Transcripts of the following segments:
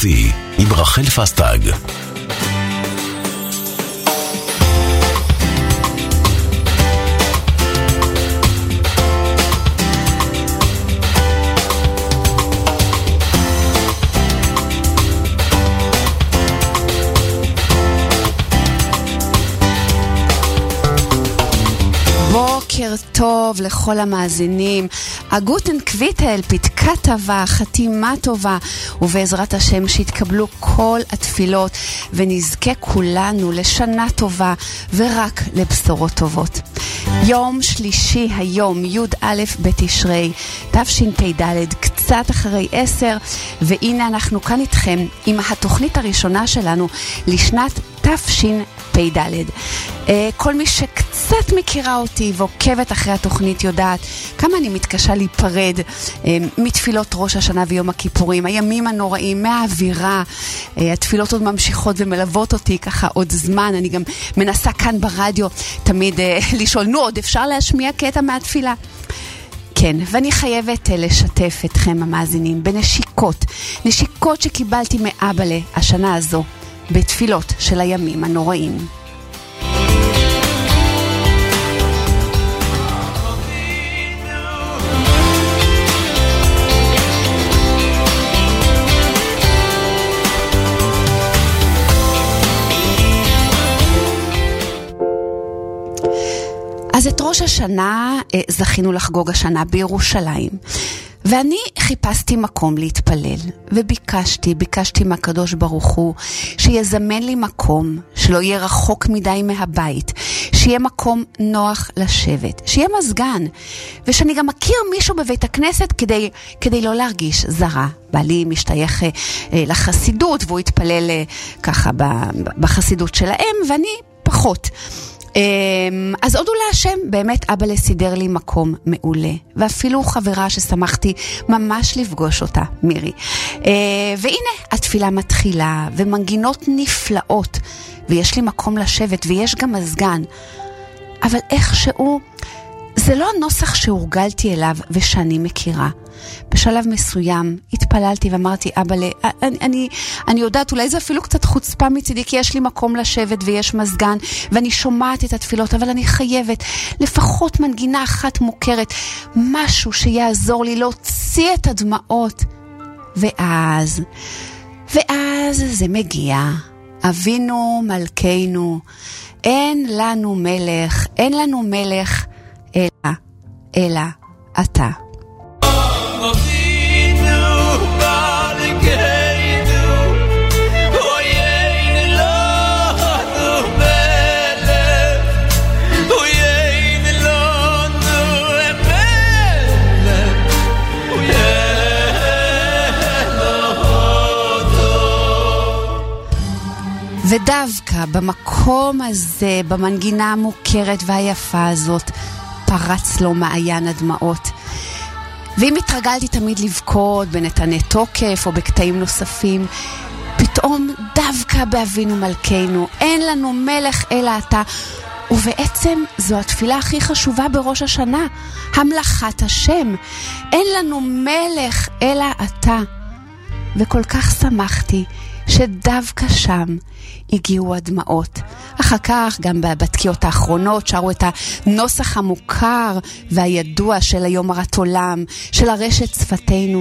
החופשי עם רחל פסטג. בוקר טוב לכל המאזינים. הגוטן קוויטל, פתקה טובה, חתימה טובה, ובעזרת השם שיתקבלו כל התפילות ונזכה כולנו לשנה טובה ורק לבשורות טובות. יום שלישי היום, י"א בתשרי, תשפ"ד, קצת אחרי 10, והנה אנחנו כאן איתכם עם התוכנית הראשונה שלנו לשנת תשפ"ד. כל מי שקצת מכירה אותי ועוקבת אחרי התוכנית יודעת כמה אני מתקשה להיפרד מתפילות ראש השנה ויום הכיפורים, הימים הנוראים, מהאווירה. התפילות עוד ממשיכות ומלוות אותי ככה עוד זמן. אני גם מנסה כאן ברדיו תמיד לשאול, נו, עוד אפשר להשמיע קטע מהתפילה? כן, ואני חייבת לשתף אתכם המאזינים בנשיקות, נשיקות שקיבלתי מאבאלה השנה הזו בתפילות של הימים הנוראים. אז את ראש השנה זכינו לחגוג השנה בירושלים, ואני חיפשתי מקום להתפלל, וביקשתי מהקדוש ברוך הוא שיזמן לי מקום שלא יהיה רחוק מדי מהבית, שיהיה מקום נוח לשבת, שיהיה מזגן, ושאני גם מכיר מישהו בבית הכנסת כדי לא להרגיש זרה. בעלי משתייך לחסידות והוא התפלל ככה בחסידות שלהם, ואני פחות. אז הודו להשם, באמת אבא לסידר לי מקום מעולה, ואפילו חברה ששמחתי ממש לפגוש אותה, מירי. והנה התפילה מתחילה ומנגינות נפלאות, ויש לי מקום לשבת ויש גם מזגן, אבל איכשהו זה לא הנוסח שהורגלתי אליו ושאני מכירה. בשלב מסוים התפללתי ואמרתי, אבאלה, אני יודעת, אולי זה אפילו קצת חוצפה מצידי, כי יש לי מקום לשבת ויש מזגן, ואני שומעת את התפילות, אבל אני חייבת לפחות מנגינה אחת מוכרת, משהו שיעזור לי להוציא את הדמעות. ואז זה מגיע. אבינו מלכנו, אין לנו מלך אלא אתה. ודווקא במקום הזה, במנגינה המוכרת והיפה הזאת, פרץ לו מעיין הדמעות. ואם התרגלתי תמיד לבכות בנתני תוקף או בקטעים נוספים, פתאום דווקא באבינו מלכנו, אין לנו מלך אלא אתה. ובעצם זו התפילה הכי חשובה בראש השנה, המלכת השם. אין לנו מלך אלא אתה. וכל כך שמחתי שדווקא שם הגיעו הדמעות. אחר כך גם בתקיעות האחרונות שרו את הנוסח המוכר והידוע של היום הרת עולם, של הרשת שפתנו.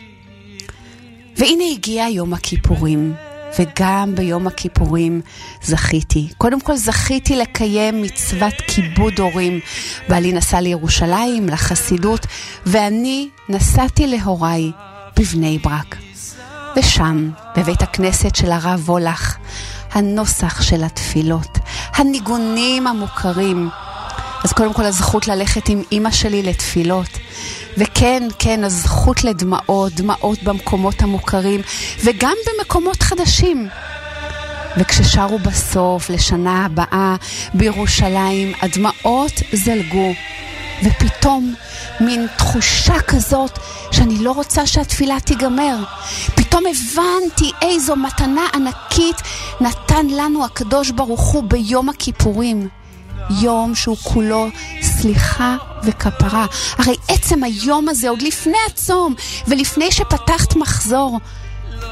והנה הגיע יום הכיפורים, וגם ביום הכיפורים קודם כל זכיתי לקיים מצוות כיבוד הורים. בעלי נסע לירושלים, לחסידות, ואני נסעתי להוריי בבני ברק. ושם, בבית הכנסת של הרב וולך, הנוסח של התפילות, הניגונים המוכרים. אז קודם כל הזכות ללכת עם אמא שלי לתפילות, וכן, הזכות דמעות במקומות המוכרים, וגם במקומות חדשים. וכששרו בסוף לשנה הבאה בירושלים, הדמעות זלגו, ופתאום מין תחושה כזאת שאני לא רוצה שהתפילה תיגמר. פתאום הבנתי איזו מתנה ענקית נתן לנו הקדוש ברוך הוא ביום הכיפורים. יום שהוא כולו סליחה וכפרה. הרי עצם היום הזה, עוד לפני הצום ולפני שפתחת מחזור,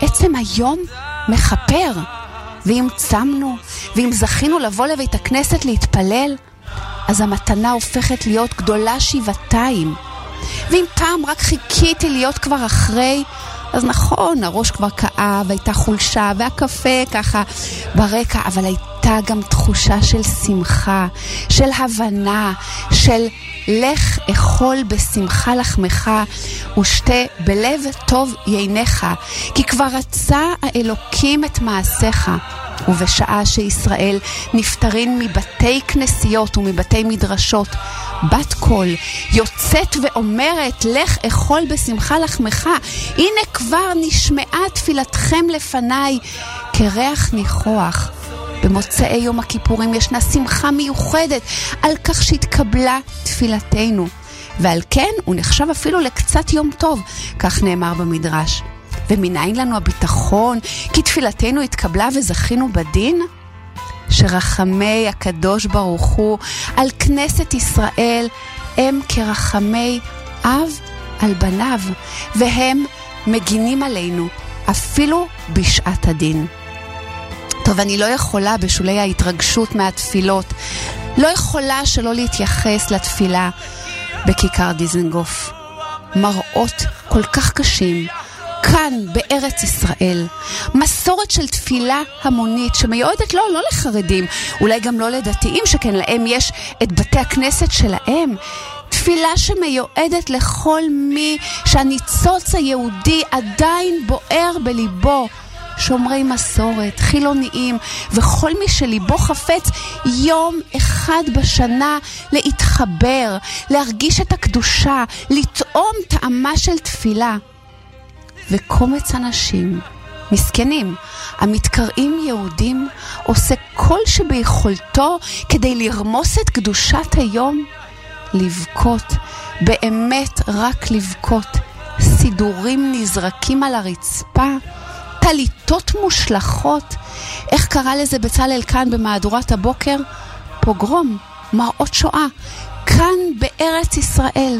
עצם היום מחפר. ואם צמנו, ואם זכינו לבוא לבית הכנסת להתפלל, אז המתנה הופכת להיות גדולה שבעתיים. ואם פעם רק חיכיתי להיות כבר אחרי, אז נכון, הראש כבר כאב, הייתה חולשה, והקפה ככה ברקע, אבל הייתה גם תחושה של שמחה, של הבנה, של לך אכול בשמחה לחמך, ושתה בלב טוב ייניך, כי כבר רצה האלוקים את מעשיך. ובשעה שישראל נפטרים מבתי כנסיות ומבתי מדרשות, בת קול יוצאת ואומרת, לך אכול בשמחה לחמך, הנה כבר נשמעה תפילתכם לפניי כריח ניחוח. במוצאי יום הכיפורים ישנה שמחה מיוחדת על כך שהתקבלה תפילתנו, ועל כן הוא נחשב אפילו לקצת יום טוב, כך נאמר במדרש. ומניין לנו הביטחון כי תפילתנו התקבלה וזכינו בדין? שרחמי הקדוש ברוך הוא על כנסת ישראל הם כרחמי אב על בניו, והם מגינים עלינו אפילו בשעת הדין. טוב, אני לא יכולה בשולי ההתרגשות מהתפילות, לא יכולה שלא להתייחס לתפילה בכיכר דיזנגוף. מראות כל כך קשים כאן בארץ ישראל, מסורת של תפילה המונית שמיועדת לא לחרדים, אולי גם לא לדתיים, שכן להם יש את בתי הכנסת שלהם. תפילה שמיועדת לכל מי שהניצוץ היהודי עדיין בוער בליבו, שומרי מסורת, חילוניים, וכל מי שליבו חפץ יום אחד בשנה להתחבר, להרגיש את הקדושה, לטעום טעמה של תפילה. וקומץ אנשים מסכנים המתקראים יהודים עושה כל שביכולתו כדי לרמוס את קדושת היום, לבכות, באמת רק לבכות. סידורים נזרקים על הרצפה, טליתות מושלכות, איך קרא לזה בצלאל כאן במהדורת הבוקר? פוגרום, מראות שואה, כאן בארץ ישראל.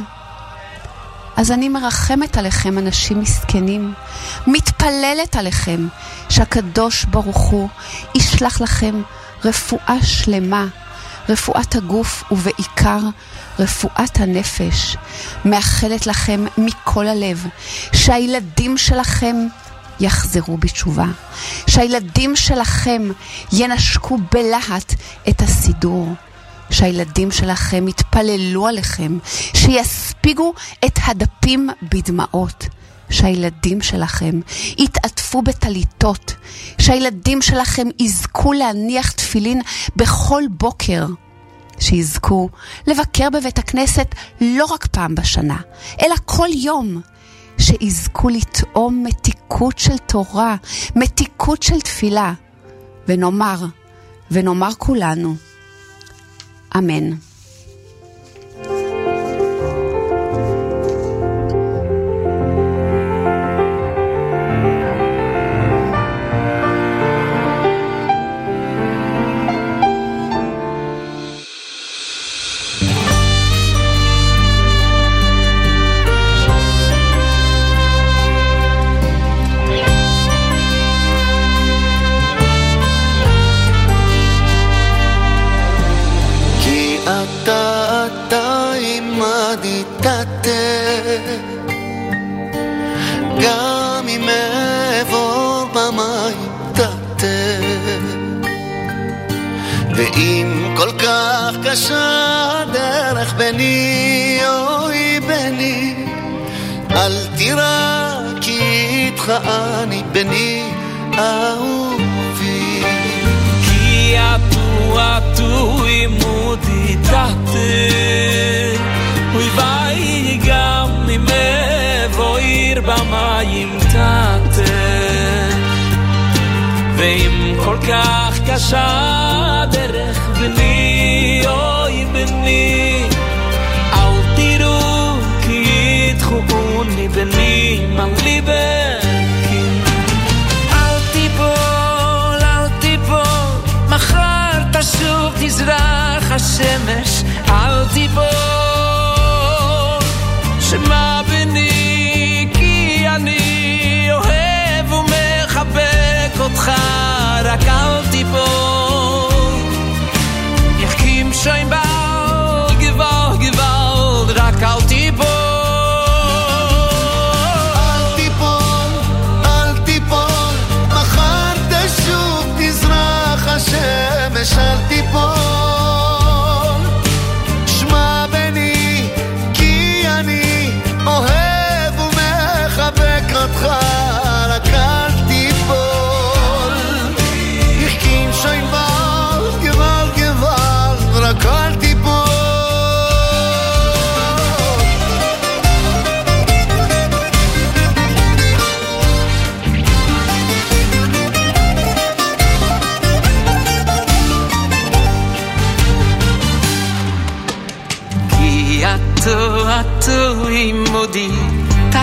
אז אני מרחמת עליכם אנשים מסכנים, מתפללת עליכם שהקדוש ברוך הוא ישלח לכם רפואה שלמה, רפואת הגוף ובעיקר רפואת הנפש. מאחלת לכם מכל הלב שהילדים שלכם יחזרו בתשובה, שהילדים שלכם ינשקו בלהט את הסידור, שהילדים שלכם יתפללו עליכם, שיספיגו את הדפים בדמעות, שהילדים שלכם יתעטפו בטליתות, שהילדים שלכם יזכו להניח תפילין בכל בוקר, שיזכו לבקר בבית הכנסת לא רק פעם בשנה, אלא כל יום, שיזכו לטעום מתיקות של תורה, מתיקות של תפילה, ונאמר כולנו, אמן. גם אם אעבור במים תתה, ואם כל כך קשה הדרך בני אוי בני, אל תירא כי איתך אני בני אהובי, כי אתו עימודי תתה, אוי ואי גם אם אבויר במים תתה, ואם כל כך קשה הדרך בני אוי בני, אל תיראו כי ידחוני בני מליבכי, אל תיפול מחר תשוב תזרח השמש, אל תיפול שמע בני כי אני אוהב ומאהב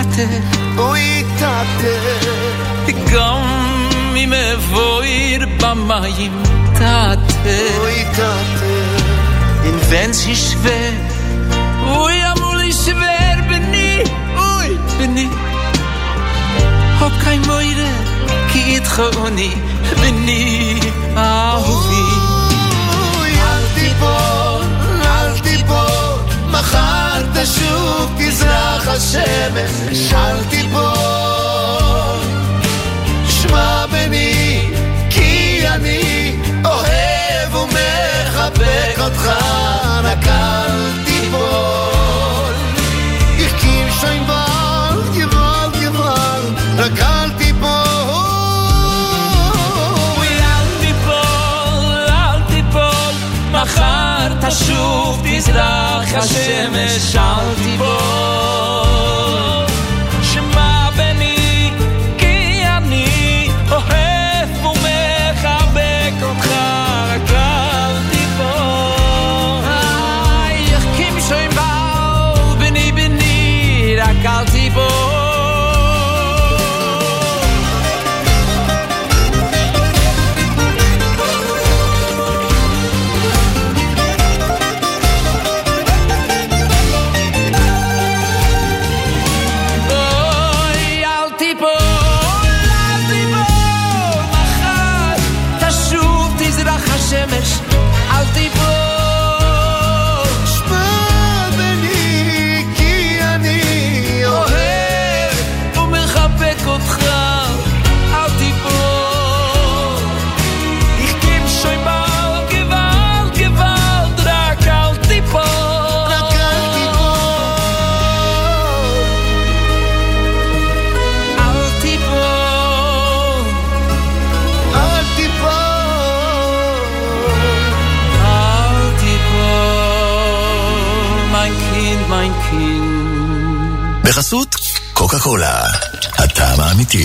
tate אוי תתה גם אם אבויר במים tate אוי תתה in wenn sie schwer oi amol ich schwer bin ich hab kein moire geht khoni bin ich ahuvi אל תיפול מחר תשוב תזרח השמש אל תיפול שמע בני כי אני אוהב ומחבק אותך רק אל תיפול יחכים שוין גבל רק אל מחר תשוב תזרח השמש אל תיפול שמע בני כי אני אוהב ומחבק אותך רק אל תיפול יחכים שוין באו בני רק אל תיפול השמש אל תיפול שמע בני כי אני אוהב ומחבק אותך אל תיפול יחכים שוין באו גוואלד רק אל תיפול רק אל תיפול אל תיפול mein Kind בחסות קוקה קולה, הטעם האמיתי.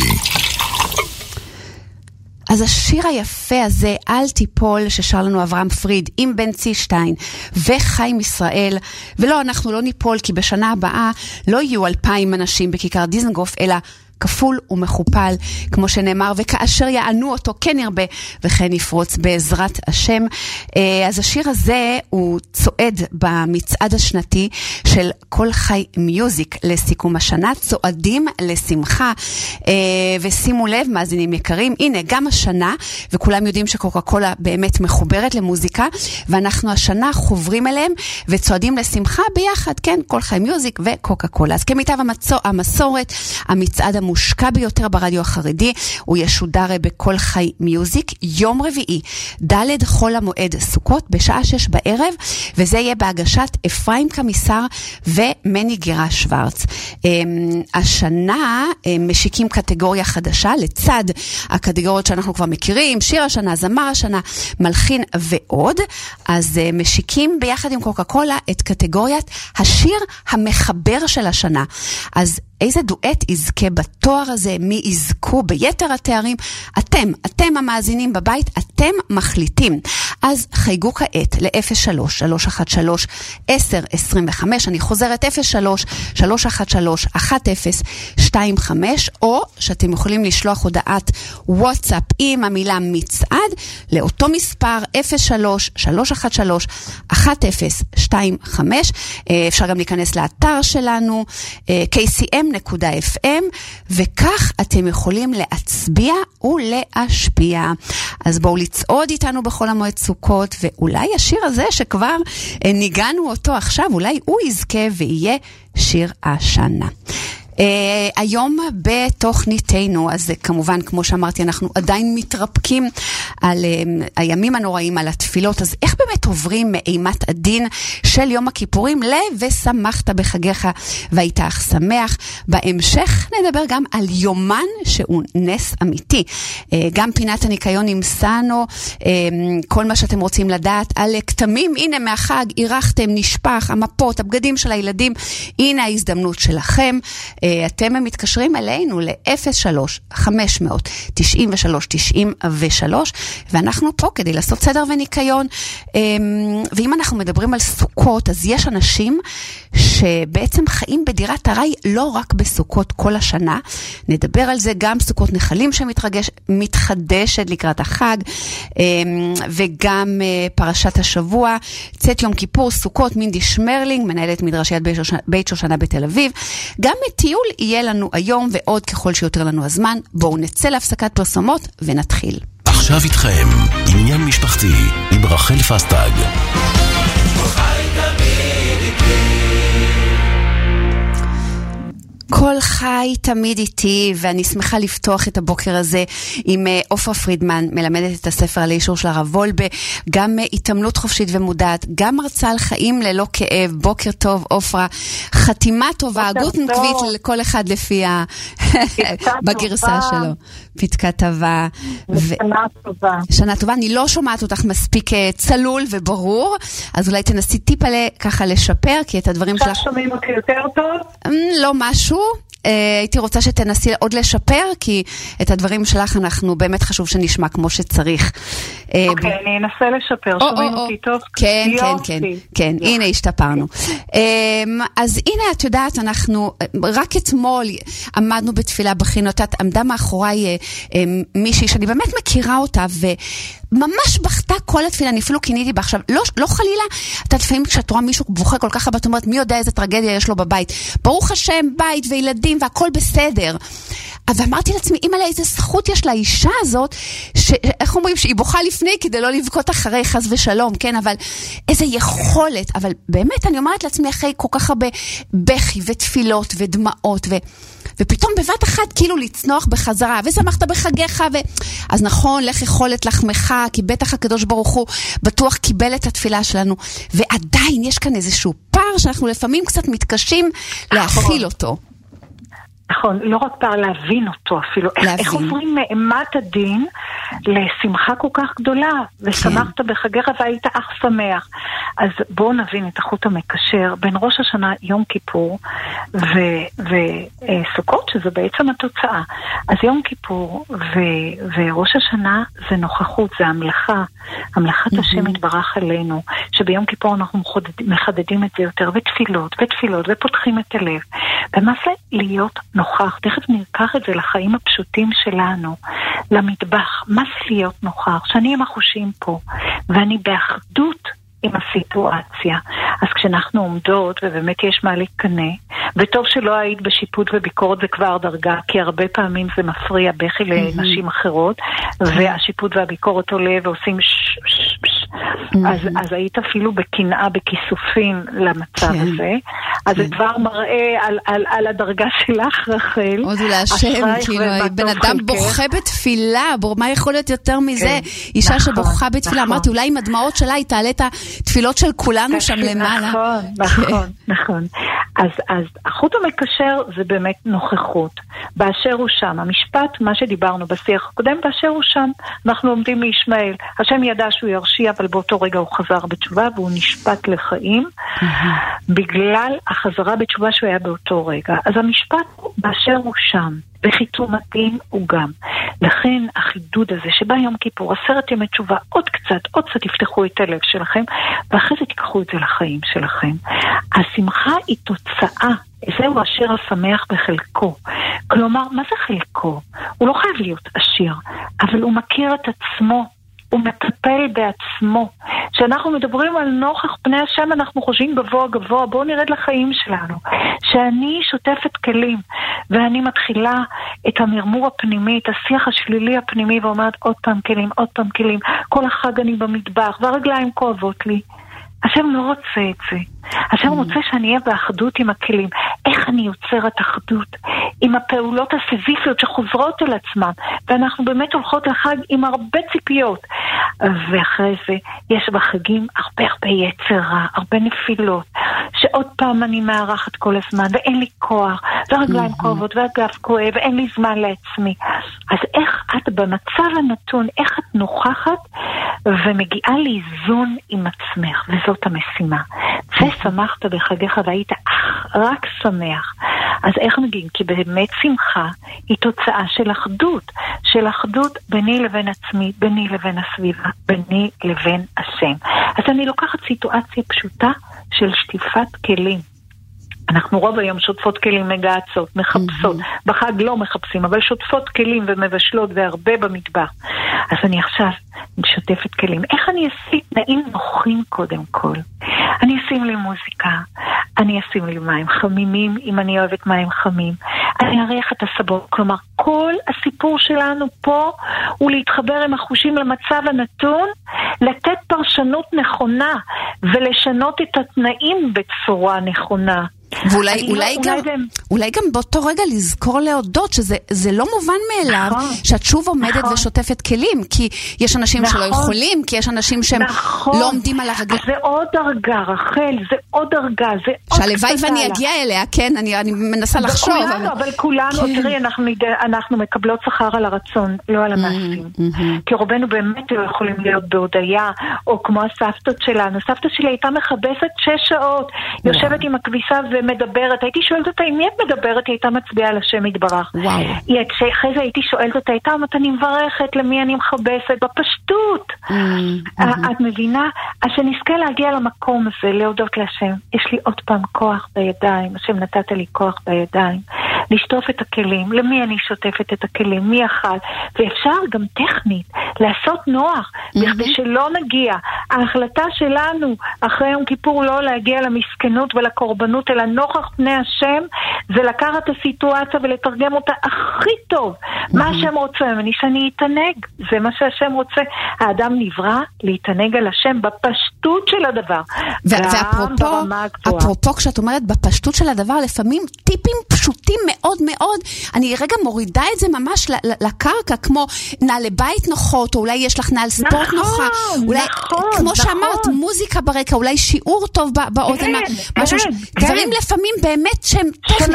אז השיר היפה הזה, אל תיפול, ששר לנו אברהם פריד עם בן צישטיין וחיים ישראל, ולא, אנחנו לא ניפול, כי בשנה הבאה לא יהיו 2,000 אנשים בכיכר דיזנגוף, אלא כפול ומכופל, כמו שנאמר, וכאשר יענו אותו כן ירבה, וכן יפרוץ בעזרת השם. אז השיר הזה הוא צועד במצעד השנתי של כל חי מיוזיק לסיכום השנה, צועדים לשמחה, ושימו לב, מאזינים יקרים, הנה, גם השנה, וכולם יודעים שקוקה קולה באמת מחוברת למוזיקה, ואנחנו השנה חוברים אליהם, וצועדים לשמחה ביחד, כן, כל חי מיוזיק וקוקה קולה. אז כמיטב המסורת, המצעד המושקע ביותר ברדיו החרדי, הוא ישודר בכל חי מיוזיק, יום רביעי, ד' חול המועד סוכות, בשעה 6 בערב, וזה יהיה בהגשת אפרים קמיסר ומני גירה שוורץ. השנה משיקים קטגוריה חדשה, לצד הקטגוריות שאנחנו כבר מכירים, שיר השנה, זמר השנה, מלחין ועוד, אז משיקים ביחד עם קוקה קולה את קטגוריית השיר המחבר של השנה. אז איזה דואט יזכה בתואר הזה, מי יזכו ביתר התארים? אתם המאזינים בבית, אתם מחליטים. אז חייגו כעת ל-03-313-1025, אני חוזרת 03-313-1025, או שאתם יכולים לשלוח הודעת וואטסאפ עם המילה מצעד, לאותו מספר 03-313-1025, אפשר גם להיכנס לאתר שלנו, kcm.fm, וכך אתם יכולים להצביע ולהשפיע. אז בואו לצעוד איתנו בכל המועד סוכות, ואולי השיר הזה שכבר ניגענו אותו עכשיו, אולי הוא יזכה ויהיה שיר השנה. היום בתוכניתנו, אז כמובן, כמו שאמרתי, אנחנו עדיין מתרפקים על הימים הנוראים, על התפילות. אז איך באמת עוברים מאימת הדין של יום הכיפורים ושמחת בחגיך והיית אך שמח? בהמשך נדבר גם על יומן שהוא נס אמיתי. גם פינת הניקיון נמסענו, כל מה שאתם רוצים לדעת על כתמים, הנה מהחג, אירחתם, נשפח, המפות, הבגדים של הילדים, הנה ההזדמנות שלכם. אתם מתקשרים אלינו ל-03-500-93-93, ואנחנו פה כדי לעשות סדר וניקיון. ואם אנחנו מדברים על סוכות, אז יש אנשים שבעצם חיים בדירת הרי לא רק בסוכות כל השנה. נדבר על זה, גם סוכות נחלים שמתחדשת לקראת החג, וגם פרשת השבוע, צאת יום כיפור, סוכות. מינדי שמרלינג, מנהלת מדרשיית בית שושנה בתל אביב. גם טיול יהיה לנו היום, ועוד ככל שיותר לנו הזמן. בואו נצא להפסקת פרסומות ונתחיל. עכשיו איתכם, עניין משפחתי עם רחל פסטג. כל חי תמיד איתי, ואני שמחה לפתוח את הבוקר הזה עם אופרה פרידמן, מלמדת את הספר על האישור של הרב וולבה, גם התעמלות חופשית ומודעת, גם מרצה על חיים ללא כאב. בוקר טוב אופרה, חתימה טובה, גוטן קוויט לכל אחד לפי בגרסה שלו. פתקה טובה. שנה טובה. שנה טובה, אני לא שומעת אותך מספיק צלול וברור, אז אולי תנסי טיפה ככה לשפר, כי את הדברים שלך... שומעים אותי יותר טוב? לא משהו. הייתי רוצה שתנסי עוד לשפר, כי את הדברים שלך אנחנו באמת חשוב שנשמע כמו שצריך. אוקיי, אני אנסה לשפר. שומעים אותי טוב? כן, כן, כן. הנה, השתפרנו. אז הנה, את יודעת, אנחנו רק אתמול עמדנו בתפילה בחינות, עמדה מאחוריי מישהי שאני באמת מכירה אותה, ממש בכתה כל התפילה, אני אפילו כיניתי בה עכשיו, לא חלילה, אתה לפעמים כשאת רואה מישהו בוכה כל כך הרבה, את אומרת, מי יודע איזה טרגדיה יש לו בבית, ברוך השם, בית וילדים והכל בסדר. אבל אמרתי לעצמי, אמא, איזה זכות יש לאישה הזאת, איך אומרים, שהיא בוכה לפני כדי לא לבכות אחרי, חס ושלום, כן, אבל איזה יכולת, אבל באמת אני אומרת לעצמי, אחרי כל כך הרבה בכי ותפילות ודמעות ופתאום בבת אחת כאילו לצנוח בחזרה, ושמחת בחגיך, אז נכון, לך יכולת לחמך, כי בטח הקדוש ברוך הוא בטוח קיבל את התפילה שלנו, ועדיין יש כאן איזשהו פער שאנחנו לפעמים קצת מתקשים להכיל אותו. נכון, לא רק פער להבין אותו אפילו, איך עוברים מאימת הדין לשמחה כל כך גדולה, ושמחת בחגיך והיית אך שמח. אז בואו נבין את החוט המקשר בין ראש השנה, יום כיפור וסוכות, שזה בעצם התוצאה. אז יום כיפור וראש השנה זה נוכחות, זה המלאכה, המלאכת השם יתברך עלינו, שביום כיפור אנחנו מחדדים את זה יותר, ותפילות ופותחים את הלב, ומה זה להיות נוכח? תכף ניקח את זה לחיים הפשוטים שלנו, למטבח. מה זה להיות נוכח? שאני עם החושים פה, ואני באחדות עם הסיטואציה. אז כשאנחנו עומדות, ובאמת יש מה לקנה, וטוב שלא היית בשיפוט וביקורת, זה כבר דרגה, כי הרבה פעמים זה מפריע בכי לנשים אחרות, והשיפוט והביקורת עולה ועושים אז היית אפילו בקנאה, בכיסופים למצב הזה. אז זה כבר מראה על הדרגה שלך, רחל. עוד אולי השם, כאילו, בן אדם בוכה בתפילה, מה יכול להיות יותר מזה? אישה שבוכה בתפילה, אמרתי, אולי עם הדמעות שלה היא תעלה את התפילות של כולנו שם למעלה. נכון. אז החוט המקשר זה באמת נוכחות. באשר הוא שם, המשפט, מה שדיברנו בשיח הקודם, באשר הוא שם, אנחנו עומדים מישמעאל. השם ידע שהוא ירשיע, אבל באותו רגע הוא חזר בתשובה, והוא נשפט לחיים, בגלל החזרה בתשובה שהוא היה באותו רגע. אז המשפט באשר הוא שם, בחיתום הדין הוא גם. לכן החידוד הזה שבא יום כיפור, 10 ימי תשובה, עוד קצת תפתחו את הלב שלכם, ואחרי זה תיקחו את זה לחיים שלכם. השמחה היא תוצאה, זהו אשר השמח בחלקו. כלומר, מה זה חלקו? הוא לא חייב להיות עשיר, אבל הוא מכיר את עצמו, הוא מטפל בעצמו. כשאנחנו מדברים על נוכח פני השם, אנחנו חושבים גבוה, בואו נרד לחיים שלנו. שאני שוטפת כלים, ואני מתחילה את המרמור הפנימי, את השיח השלילי הפנימי, ואומרת עוד פעם כלים, כל החג אני במטבח, והרגליים כואבות לי. השם לא רוצה את זה. השם רוצה שאני אהיה באחדות עם הכלים. איך אני יוצרת אחדות? עם הפעולות הסיזיפיות שחוזרות אל עצמם. ואנחנו באמת הולכות לחג עם הרבה ציפיות. ואחרי זה יש בחגים הרבה יצרה, הרבה נפילות. שעוד פעם אני מערכת כל הזמן, ואין לי כוח, והרגליים כואבות, והגב כואב, ואין לי זמן לעצמי. אז איך את במצב הנתון, איך את נוכחת ומגיעה לאיזון עם עצמך, וזאת המשימה. ושמחת בחגיך והיית רק שמח. אז איך מגיעים? כי באמת שמחה היא תוצאה של אחדות, של אחדות ביני לבין עצמי, ביני לבין הסביבה, ביני לבין השם. אז אני לוקחת סיטואציה פשוטה של שטיפת כלים. אנחנו רוב היום שוטפות כלים, מגעצות, מחפשות. בחג לא מחפשים, אבל שוטפות כלים ומבשלות והרבה במטבח. אז אני עכשיו שוטפת כלים. איך אני אשים תנאים נוחים קודם כל? אני אשים לי מוזיקה, אני אשים לי מים חמימים, אם אני אוהבת מים חמים. אני אריח את הסבון. כלומר, כל הסיפור שלנו פה הוא להתחבר עם החושים למצב הנתון, לתת פרשנות נכונה ולשנות את התנאים בצורה נכונה. ואולי גם באותו רגע לזכור להודות שזה לא מובן מאליו שאת שוב עומדת ושוטפת כלים, כי יש אנשים שלא יכולים, כי יש אנשים שהם לא עומדים על הרגל. זה עוד דרגה, רחל, זה עוד דרגה, זה עוד שהלוואי ואני אגיע אליה, כן, אני מנסה לחשוב. אבל כולנו, תראי, אנחנו מקבלות שכר על הרצון, לא על המעשים. כי רובנו באמת לא יכולים להיות בהודיה, או כמו הסבתות שלנו. סבתא שלי הייתה מכבסת 6 שעות, יושבת עם הכביסה ומדברת. הייתי שואלת אותה, אם היא מדברת, היא הייתה מצביעה על השם יתברך. אחרי זה הייתי שואלת אותה, הייתה אומרת, אני מברכת למי אני מכבסת, בפשטות. את מבינה? אז שנזכה להגיע למקום הזה, להודות להשם. יש לי עוד פעם כוח בידיים, השם נתת לי כוח בידיים. לשטוף את הכלים, למי אני שוטפת את הכלים, מי אכל, ואפשר גם טכנית לעשות נוח, בכדי שלא נגיע. ההחלטה שלנו אחרי יום כיפור לא להגיע למסכנות ולקורבנות, אלא נוכח פני השם, זה לקחת את הסיטואציה ולתרגם אותה הכי טוב. מה השם רוצה ממני? שאני אתענג, זה מה שהשם רוצה. האדם נברא להתענג על השם בפשטות של הדבר. ואפרופו, כשאת אומרת בפשטות של הדבר, לפעמים טיפים פשוטים מאוד מאוד, אני רגע מורידה את זה ממש לקרקע, כמו נעלי בית נוחות, או אולי יש לך נעל ספורט נוחה, אולי, כמו שאמרת, מוזיקה ברקע, אולי שיעור טוב באוזן, דברים לפעמים באמת שהם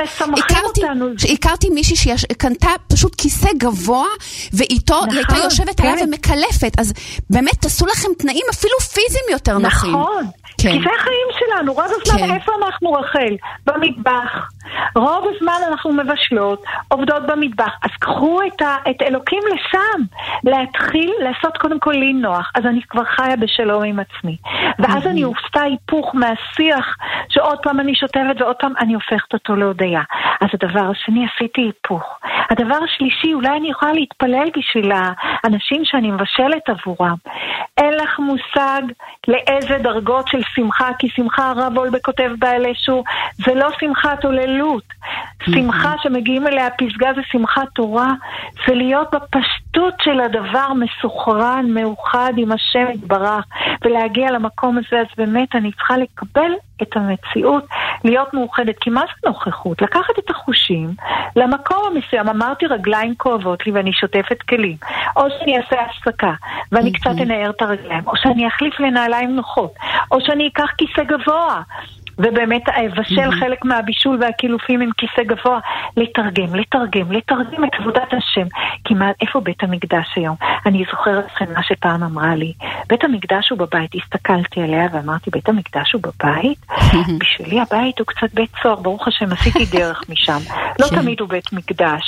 הכרתי מישהי שקנתה פשוט כיסא גבוה, ואיתו היא הייתה יושבת עליו ומקלפת, אז באמת תעשו לכם תנאים אפילו פיזיים יותר נוחים. נכון, כי זה החיים שלנו, רוב הזמן איפה אנחנו רחל? במטבח. רוב הזמן אנחנו מבשלות, עובדות במטבח. אז קחו את אלוקים לשם, להתחיל לעשות קודם כל לי נוח. אז אני כבר חיה בשלום עם עצמי. ואז אני אופתע היפוך מהשיח, שעוד פעם אני שוטרת ועוד פעם אני הופכת אותו להודיה. אז הדבר השני, עשיתי היפוך. הדבר השלישי, אולי אני יכולה להתפלל בשביל האנשים שאני מבשלת עבורם. אין לך מושג לאיזה דרגות של שמחה, כי שמחה הרב אולבק כותב באלשו, זה לא שמחת עוללות. שמחה שמגיעים אליה פסגה זה שמחת תורה, זה להיות בפשטות של הדבר מסוחרן, מאוחד עם השם יתברך, ולהגיע למקום הזה. אז באמת אני צריכה לקבל את המציאות, להיות מאוחדת. כי מה זה נוכחות? לקחת את החושים למקום המסוים. אמרתי רגליים כואבות לי ואני שוטפת כלים, או שאני אעשה הפסקה ואני קצת אנער את הרגליים, או שאני אחליף לנעליים נוחות, או שאני אקח כיסא גבוה ובאמת אבשל חלק מהבישול והקילופים עם כיסא גבוה. לתרגם את עבודת השם. כי איפה בית המקדש היום? אני זוכרת לכם מה שפעם אמרה לי, בית המקדש הוא בבית. הסתכלתי עליה ואמרתי, בית המקדש הוא בבית? בשבילי הבית הוא קצת בית סוהר, ברוך השם עשיתי דרך משם. לא תמיד הוא בית מקדש.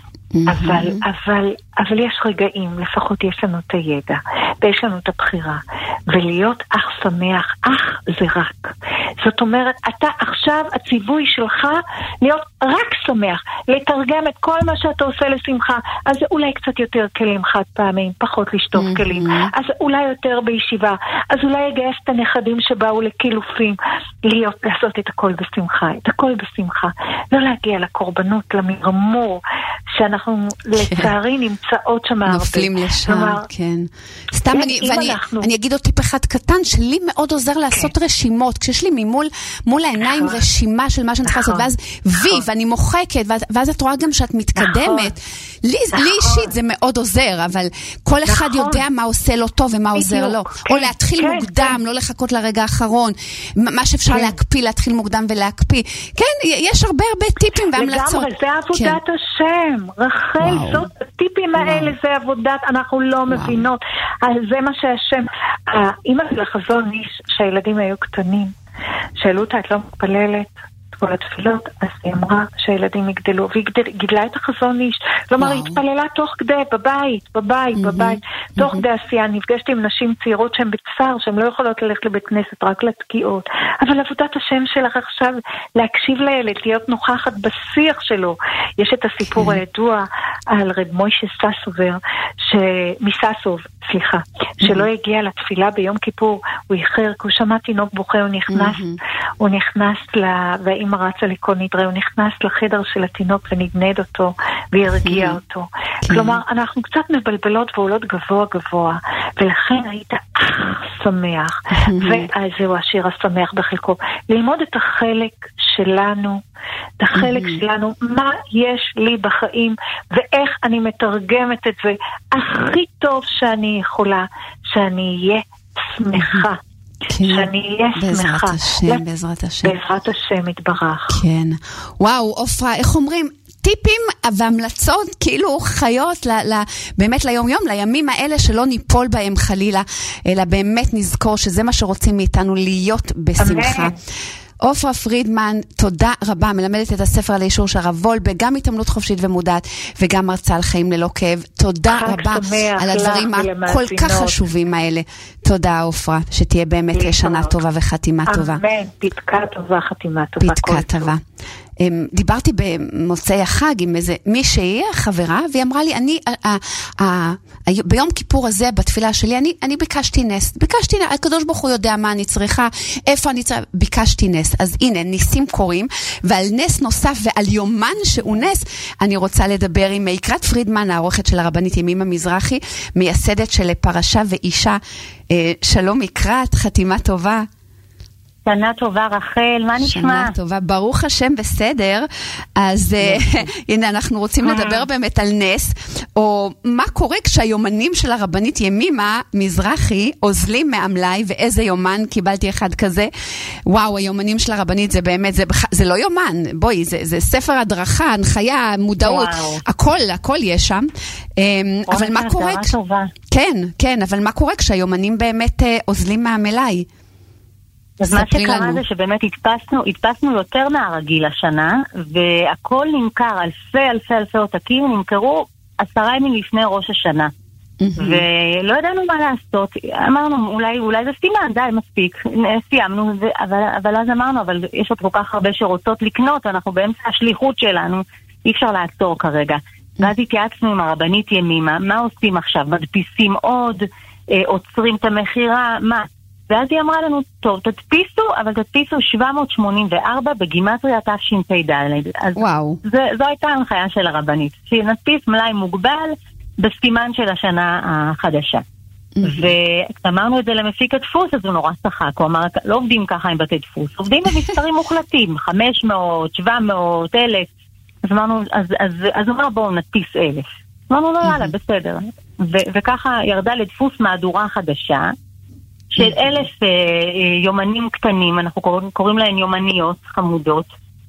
אבל יש רגעים, לפחות יש לנו את הידע ויש לנו את הבחירה, ולהיות אח שמח. אח זה רק, זאת אומרת אתה עכשיו הציווי שלך להיות רק שמח, לתרגם את כל מה שאתה עושה לשמחה. אז אולי קצת יותר כלים חד פעמים, פחות לשטוף כלים, אז אולי יותר בישיבה, אז אולי יגייס את הנכדים שבאו לקילופים, לעשות את הכל בשמחה, את הכל בשמחה, לא להגיע לקורבנות, למרמור שאנחנו לצערי נמצאות שם הרבה. נופלים לשם, כן. סתם אני אגיד עוד טיפ אחד קטן, שלי מאוד עוזר לעשות רשימות, כשיש לי מול העיניים רשימה של מה שאני צריכה לעשות, ואז ואני מוחקת, ואז את רואה גם שאת מתקדמת. לי אישית זה מאוד עוזר, אבל כל אחד יודע מה עושה לו טוב ומה עוזר לו. או להתחיל מוקדם, לא לחכות לרגע האחרון. מה שאפשר להקפיא, להתחיל מוקדם ולהקפיא. כן, יש הרבה טיפים והמלצות. לגמרי, זה עבודת השם. רחל, זאת הטיפים האלה, זה עבודת, אנחנו לא מבינות. זה מה שהשם, אמא לחזון איש, שהילדים היו קטנים, שאלו אותה, את לא מתפללת? כל התפילות, אז היא אמרה שהילדים יגדלו, והיא גידלה את החזון איש. כלומר, היא התפללה תוך כדי, בבית. תוך כדי עשייה, נפגשתי עם נשים צעירות שהן בצער, שהן לא יכולות ללכת לבית כנסת, רק לתקיעות. אבל עבודת השם שלך עכשיו, להקשיב לילד, להיות נוכחת בשיח שלו. יש את הסיפור הידוע על רב מוישה ססובר, מססוב, שלא הגיע לתפילה ביום כיפור, הוא איחר, כי הוא שמע תינוק בוכה, הוא נכנס והאמא רצה לכל נדרה, הוא נכנס לחדר של התינוק ונגנד אותו והרגיע אותו. כלומר, אנחנו קצת מבלבלות ועולות גבוה, ולכן היית שמח, וזהו השיר השמח בחלקו. ללמוד את החלק שלנו, מה יש לי בחיים, ואיך אני מתרגמת את זה הכי טוב שאני יכולה, שאני אהיה שמחה. שאני אהיה שמחה. בעזרת השם. בעזרת השם יתברך. כן. וואו, אופרה, איך אומרים? טיפים והמלצות כאילו חיות באמת ליום יום, לימים האלה שלא ניפול בהם חלילה, אלא באמת נזכור שזה מה שרוצים מאיתנו, להיות בשמחה. אופרה פרידמן, תודה רבה, מלמדת את הספר על האישור של הרב וולבה, גם התאמנות חופשית ומודעת, וגם מרצה על חיים ללא כאב. תודה רבה על הדברים הכל כך חשובים האלה. תודה אופרה, שתהיה באמת שנה טובה וחתימה טובה. אמן, פתקה טובה, חתימה טובה. פתקה טובה. דיברתי במוצאי החג עם איזה מישהי, חברה, והיא אמרה לי, ביום כיפור הזה, בתפילה שלי, אני ביקשתי נס. הקדוש ברוך הוא יודע מה אני צריכה, איפה אני צריכה, ביקשתי נס. אז הנה, ניסים קוראים, ועל נס נוסף ועל יומן שהוא נס, אני רוצה לדבר עם יקרת פרידמן, העורכת של הרבנית ימימה מזרחי, מייסדת של פרשה ואישה. שלום יקרת, חתימה טובה. שנה טובה רחל, מה נשמע? שנה טובה, ברוך השם בסדר. אז הנה אנחנו רוצים לדבר באמת על נס, או מה קורה כשהיומנים של הרבנית ימימה מזרחי עוזלים מהמלאי, ואיזה יומן קיבלתי אחד כזה. וואו, היומנים של הרבנית זה באמת, זה לא יומן, בואי, זה ספר הדרכה, הנחיה, מודעות, הכל יש שם. אבל מה קורה? כן, אבל מה קורה כשהיומנים באמת עוזלים מהמלאי? אז מה שקרה זה שבאמת התפסנו יותר מהרגיל השנה, והכל נמכר, אלפי עותקים, נמכרו 10 ימים לפני ראש השנה. ולא ידענו מה לעשות, אמרנו אולי זה סימן, די מספיק, סיימנו, אבל אז אמרנו, אבל יש עוד כל כך הרבה שרוצות לקנות, אנחנו באמצע השליחות שלנו, אי אפשר לעצור כרגע. ואז התייעצנו עם הרבנית ימימה, מה עושים עכשיו? מדפיסים עוד, עוצרים את המחירה, מה? ואז היא אמרה לנו, טוב, תדפיסו, אבל תדפיסו 784 בגימטריה תשפ"ד. וואו. זו הייתה ההנחיה של הרבנית, שנדפיס מלאי מוגבל בסימן של השנה החדשה. וכשאמרנו את זה למפיק הדפוס, אז הוא נורא שחק. הוא אמר, לא עובדים ככה עם בתי דפוס, עובדים במספרים מוחלטים, 500, 700, 1,000. אז אמרנו, אז הוא אמר, בואו נדפיס 1,000. אמרנו, לא, יאללה, בסדר. וככה ירדה לדפוס מהדורה חדשה, של 1,000 יומנים קטנים, אנחנו קוראים להן יומניות חמודות,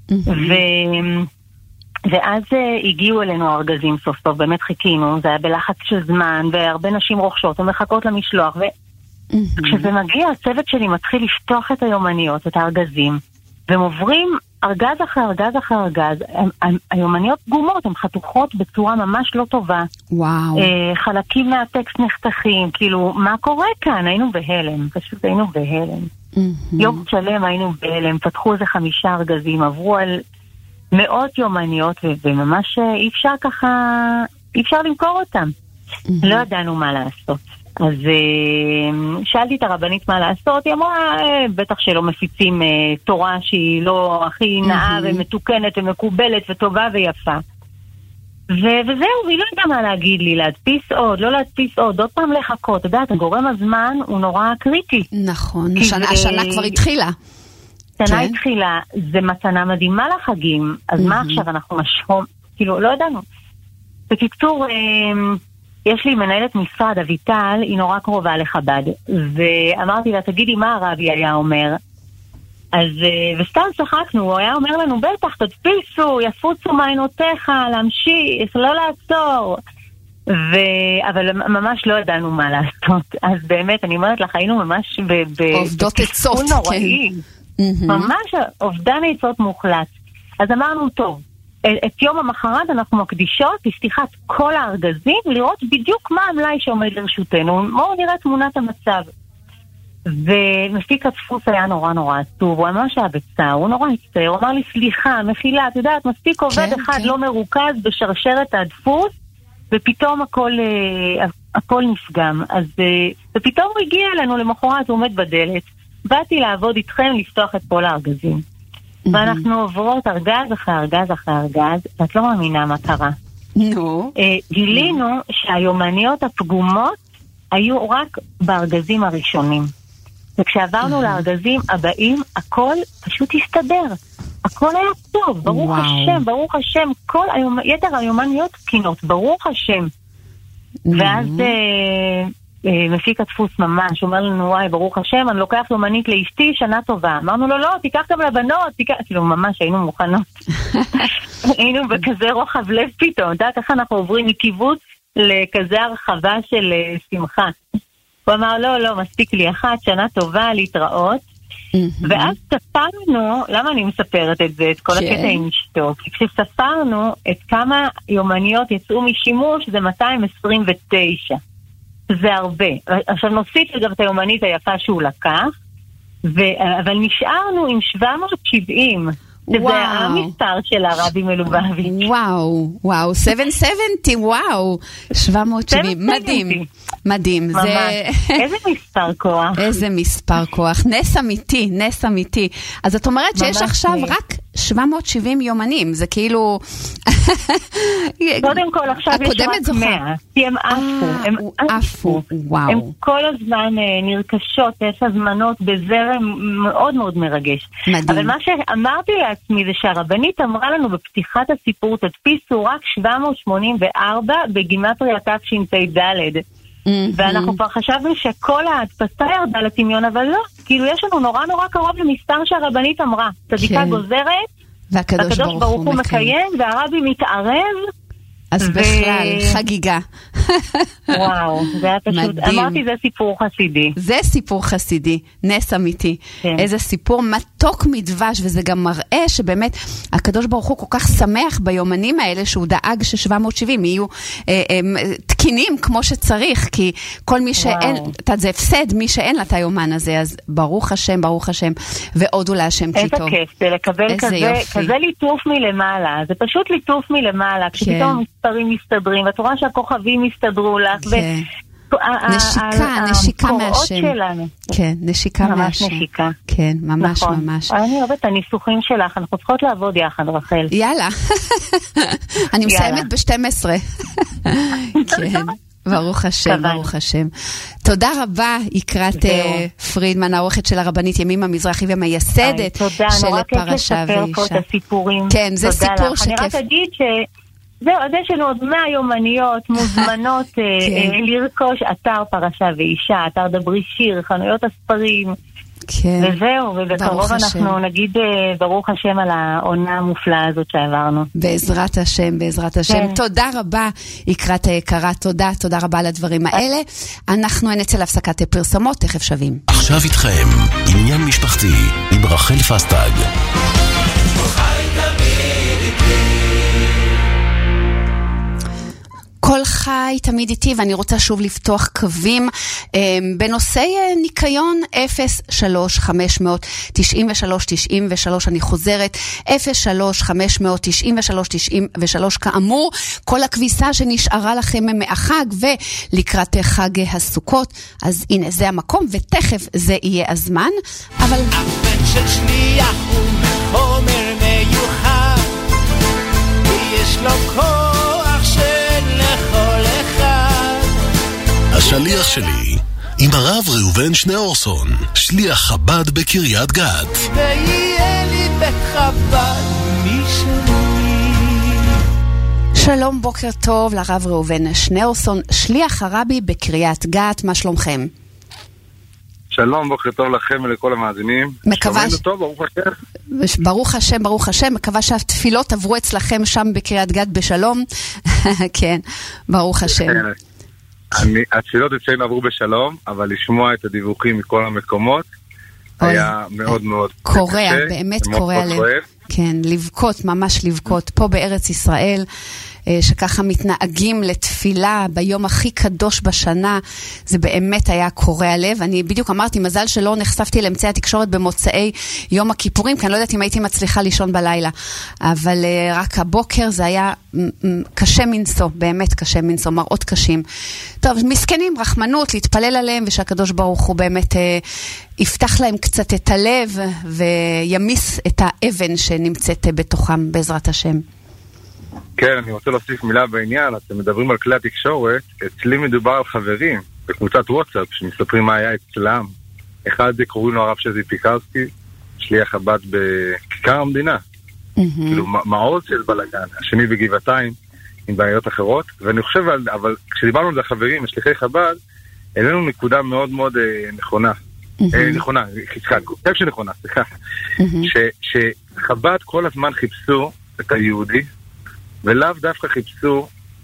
ואז הגיעו אלינו הארגזים סוף סוף, באמת חיכינו, זה היה בלחץ של זמן, והרבה נשים רוכשות ומחכות למשלוח, וכשזה מגיע, הצוות שלי מתחיל לפתוח את היומניות, את הארגזים, והם עוברים ארגז אחרי ארגז אחרי ארגז, היומניות פגומות, הן חתוכות בצורה ממש לא טובה. וואו. חלקים מהטקסט נחתכים, כאילו, מה קורה כאן? היינו בהלם, פשוט היינו בהלם. יום שלם היינו בהלם, פתחו איזה 5 ארגזים, עברו על מאות יומניות, וממש אי אפשר ככה, אי אפשר למכור אותם. לא ידענו מה לעשות. אז שאלתי את הרבנית מה לעשות, היא אמרה, בטח שלא מפיצים תורה שהיא לא הכי נאה ומתוקנת ומקובלת וטובה ויפה. וזהו, והיא לא יודעה מה להגיד לי, להדפיס עוד, לא להדפיס עוד פעם לחכות. אתה יודע, הגורם הזמן הוא נורא קריטי. נכון, השנה כבר התחילה. השנה התחילה, זה מתנה מדהימה לחגים, אז מה עכשיו אנחנו משום, כאילו, לא ידענו. בקיצור, יש לי מנהלת משרד, אביטל, היא נורא קרובה לחב"ד, ואמרתי לה, תגידי מה הרבי היה אומר, אז, וסתם צחקנו, הוא היה אומר לנו, בטח, תדפיסו, יפוצו מעיינותיך, להמשיך, לא לעצור, אבל ממש לא ידענו מה לעשות, אז באמת, אני אומרת לך, היינו ממש עובדות עצות, נוראי. ממש אובדן עצות מוחלט. אז אמרנו, טוב, את יום המחרת אנחנו מקדישות לפתיחת כל הארגזים, לראות בדיוק מה המלאי שעומד לרשותנו. בואו נראה תמונת המצב. ומפיק הדפוס היה נורא עצוב, הוא ממש היה בצער, הוא נורא הצטער, הוא אמר לי סליחה, מחילה, את יודעת, מספיק עובד אחד לא מרוכז בשרשרת הדפוס, ופתאום הכל נפגם. אז ופתאום הוא הגיע אלינו למחרת, הוא עומד בדלת, באתי לעבוד איתכם לפתוח את כל הארגזים. ואנחנו עוברות ארגז אחרי ארגז אחרי ארגז, ואת לא מאמינה מה קרה. גילינו שהיומניות הפגומות היו רק בארגזים הראשונים. וכשעברנו לארגזים הבאים, הכל פשוט הסתדר. הכל היה טוב, ברוך השם, כל יתר היומניות תקינות, ברוך השם. ואז מפיק הדפוס ממש, אומר לנו, וואי, ברוך השם, אני לוקח יומנית לאשתי, שנה טובה. אמרנו לו, לא, תיקח גם לבנות, כאילו ממש היינו מוכנות. היינו בכזה רוחב לב פתאום, אתה יודעת איך אנחנו עוברים מקיבוץ לכזה הרחבה של שמחה. הוא אמר, לא, מספיק לי אחת, שנה טובה, להתראות. ואז ספרנו, למה אני מספרת את זה, את כל הקטע עם אשתו? כי כשספרנו את כמה יומניות יצאו משימוש, זה 229. זה הרבה. עכשיו נוסיף גם את היומנית היפה שהוא לקח, אבל נשארנו עם 770. זה המספר של הרבי מלובביץ'. וואו, 770, וואו, 770, מדהים. איזה מספר כוח. איזה מספר כוח, נס אמיתי. אז את אומרת שיש עכשיו רק 770 יומנים, זה כאילו... קודם כל עכשיו יש רק 100, כי הם עפו. הם כל הזמן נרכשות, יש הזמנות בזרם מאוד מאוד מרגש. אבל מה שאמרתי לעצמי זה שהרבנית אמרה לנו בפתיחת הסיפור, תדפיסו רק 784 בגימטריה תשפ"ד. ואנחנו כבר חשבנו שכל ההדפסה ירדה לטמיון, אבל לא, כאילו יש לנו נורא קרוב למספר שהרבנית אמרה. צדיקה גוזרת, והקדוש ברוך הוא מקיים, והרבי מתערב. אז בכלל, חגיגה. וואו, זה היה פשוט, אמרתי, זה סיפור חסידי. זה סיפור חסידי, נס אמיתי. איזה סיפור מתוק מדבש, וזה גם מראה שבאמת הקדוש ברוך הוא כל כך שמח ביומנים האלה, שהוא דאג ש770 יהיו תקינים כמו שצריך, כי כל מי שאין, זה הפסד מי שאין לה את היומן הזה, אז ברוך השם, ועודו להשם כי טוב. איזה כיף, זה לקבל כזה ליטוף מלמעלה, זה פשוט ליטוף מלמעלה, כשפתאום מספרים מסתדרים, ואת רואה שהכוכבים מסתדרו לך, נשיקה מהשם. כן, נשיקה מהשם. ממש נשיקה. כן, ממש. אני אוהבת את הניסוחים שלך, אנחנו צריכות לעבוד יחד, רחל. יאללה. אני מסיימת ב-12. כן. ברוך השם. תודה רבה, יקרת פרידמן, העורכת של הרבנית ימימה מזרחי ומייסדת של פרשה ואישה. כן, זה סיפור שכיף. אני רק אגיד זהו, אז יש לנו עוד 100 יומניות מוזמנות לרכוש אתר פרשה ואישה, אתר דברי שיר, חנויות הספרים, וזהו, ובקרוב אנחנו נגיד ברוך השם על העונה המופלאה הזאת שעברנו. בעזרת השם. תודה רבה, יקרת היקרה, תודה רבה על הדברים האלה. אנחנו נצא להפסקת פרסומות, תכף שווים. עכשיו איתכם, עניין משפחתי, עם רחל פסטג. כל חי תמיד איתי, ואני רוצה שוב לפתוח קווים בנושא ניקיון 03-593-93, אני חוזרת 03-593-93, כאמור כל הכביסה שנשארה לכם מהחג ולקראת חג הסוכות, אז הנה זה המקום ותכף זה יהיה הזמן, אבל הבן של שליח הוא חומר מיוחד, ויש לו כוח של לכל אחד. השליח שלי עם הרב ראובן שניאורסון, שליח חב"ד בקריית גת. ויהיה לי בית חב"ד משלי. שלום, בוקר טוב לרב ראובן שניאורסון, שליח הרבי בקריית גת, מה שלומכם? שלום, בוקר טוב לכם ולכל המאזינים. מקווה טוב, ברוך השם, מקווה שהתפילות עברו אצלכם שם בקריית גת בשלום. כן, ברוך השם. התפילות אצלנו עברו בשלום, אבל לשמוע את הדיווחים מכל המקומות, היה מאוד מאוד קורע, באמת קורע לב. כן, לבכות, ממש לבכות. פה בארץ ישראל, שככה מתנהגים לתפילה ביום הכי קדוש בשנה, זה באמת היה קורע לב. אני בדיוק אמרתי, מזל שלא נחשפתי לאמצעי התקשורת במוצאי יום הכיפורים, כי אני לא יודעת אם הייתי מצליחה לישון בלילה. אבל רק הבוקר זה היה קשה מנסו, באמת קשה מנסו, מראות קשים. טוב, מסכנים, רחמנות, להתפלל עליהם, ושהקדוש ברוך הוא באמת יפתח להם קצת את הלב, וימיס את האבן שנמצאת בתוכם בעזרת השם. כן, אני רוצה להוסיף מילה בעניין. אתם מדברים על כלי התקשורת, אצלי מדובר על חברים בקבוצת וואטסאפ שמספרים מה היה אצלם. אחד קוראים לו הרב שזי פיקרסקי, שליח חב"ד בכיכר המדינה, כאילו מעוז של בלגן, השני בגבעתיים עם בעיות אחרות. ואני חושב, אבל כשדיברנו על זה חברים, שליחי חב"ד, העלינו נקודה מאוד מאוד נכונה. נכונה, חושב שנכונה, סליחה. שחב"ד כל הזמן חיפשו את היהודי, ולאו דווקא חיפשו,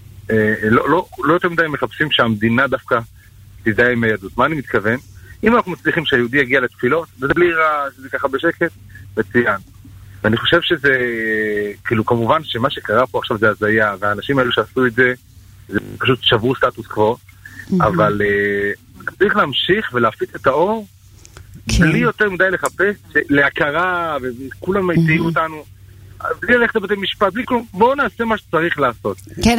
לא יותר מדי מחפשים שהמדינה דווקא תזדהה עם היהדות. מה אני מתכוון? אם אנחנו מצליחים שהיהודי יגיע לתפילות, וזה בלי רע, שזה ככה בשקט, מצוין. ואני חושב שזה, כאילו כמובן שמה שקרה פה עכשיו זה הזיה, והאנשים האלו שעשו את זה, זה פשוט שברו סטטוס קוו, אבל צריך להמשיך ולהפיץ את האור, בלי יותר מדי לחפש, להכרה, וכולם יתהיו אותנו, בלי ללכת לבתי משפט, בלי כלום, בואו נעשה מה שצריך לעשות. כן,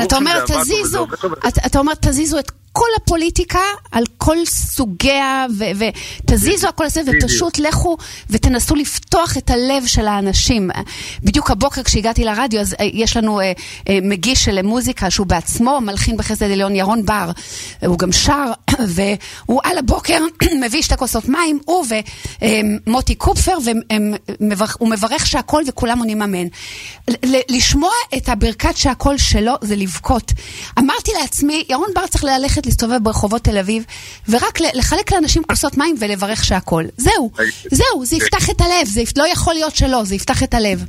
אתה אומר, תזיזו את כל הפוליטיקה, על כל סוגיה, ותזיזו הכל הזה, ופשוט לכו ותנסו לפתוח את הלב של האנשים. בדיוק הבוקר כשהגעתי לרדיו, אז יש לנו מגיש של מוזיקה, שהוא בעצמו מלחין בחסד עליון, ירון בר, הוא גם שר, והוא על הבוקר מביא 2 כוסות מים, הוא ומוטי קופפר, והוא מברך שהכל וכולם עונים אמן. לשמוע את הברכת שהכל שלו, זה לבכות. אמרתי לעצמי, ירון בר צריך ללכת להסתובב ברחובות תל אביב, ורק לחלק לאנשים כוסות מים ולברך שהכל. זהו, זה יפתח את הלב, זה לא יכול להיות שלא, זה יפתח את הלב.